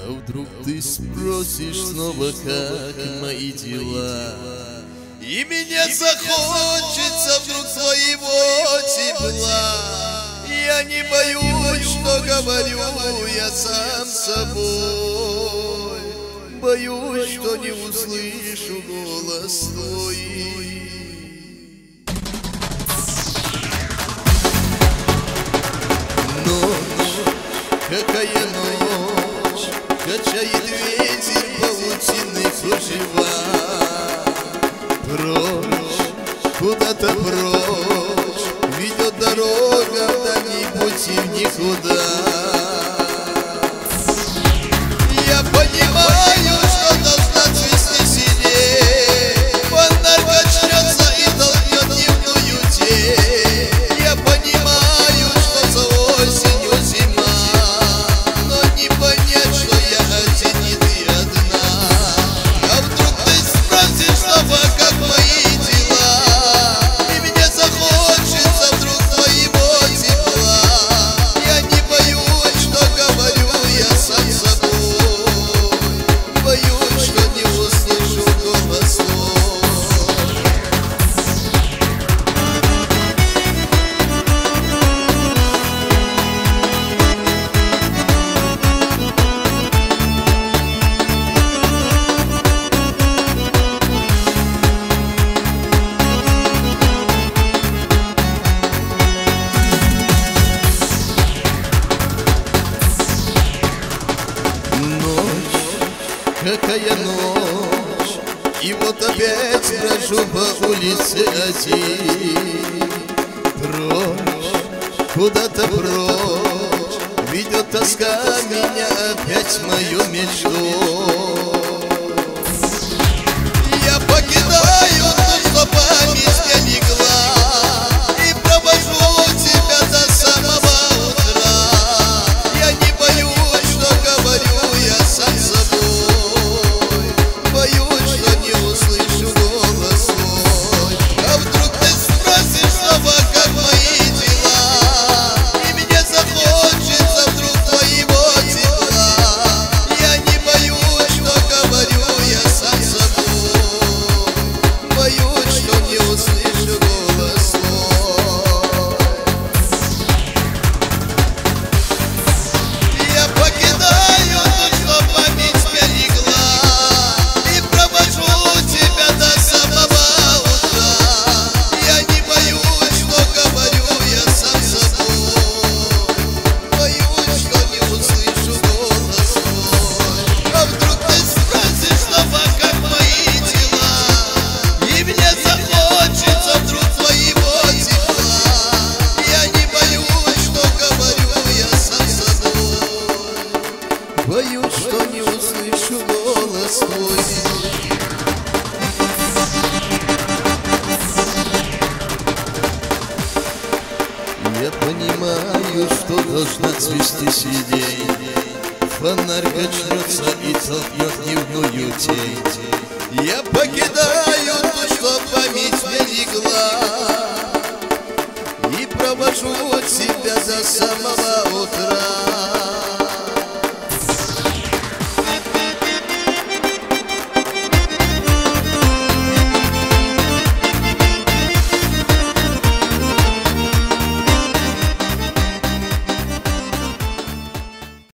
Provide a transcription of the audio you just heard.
вдруг ты спросишь снова, как мои дела, и мне захочется вдруг твоего тепла. Я не боюсь, что говорю я сам собой, боюсь, что не услышу голос твой. Ночь, какая ночь, качает ветер паутинный кружева. Прочь, куда-то прочь, ведет дорога вдали, пути в никуда. Я понимаю, что должна цвести сидеть, фонарь качнется и толкнет дневную тень. Я понимаю, что за осенью зима, но не понять, что я один и ты одна. А вдруг ты спросишь снова, как мои дела, и мне захочется вдруг твоего тепла. Я не боюсь, что говорю я сам собой, боюсь, что не услышу голос твой. Какая ночь, и вот опять брожу по улице один. Прочь, куда-то прочь, ведет тоска меня опять в мою мечту. Я покидаю то, что память мне легла, и провожу тебя до самого утра. Я не боюсь, что говорю я сам собой, боюсь, что не услышу голос твой. А вдруг ты спросишь снова, как мои дела, и мне захочется вдруг твоего тепла. Я не боюсь, что говорю я сам собой, боюсь, что не услышу голос твой. Я покидаю то, что память мне легла, и провожу тебя до самого утра. Я не боюсь, что говорю я сам собой, боюсь, что не услышу голос твой. А вдруг ты спросишь снова, как мои дела, и мне захочется вдруг твоего тепла. Я не боюсь, что говорю я сам собой, боюсь, что не услышу голос твой. Я понимаю, что должна цвести сидеть, фонарь качнется и толкнет дневную тень. Я покидаю то, что память мне легла, и провожу тебя до самого утра.